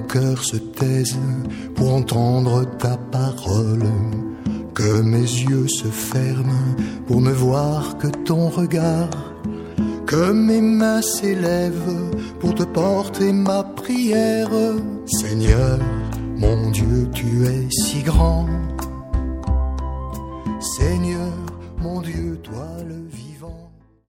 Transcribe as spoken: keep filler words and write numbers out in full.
cœur se taise pour entendre ta parole, que mes yeux se ferment pour ne voir que ton regard, que mes mains s'élèvent pour te porter ma prière. Seigneur, mon Dieu, tu es si grand. Seigneur, mon Dieu, toi le vis.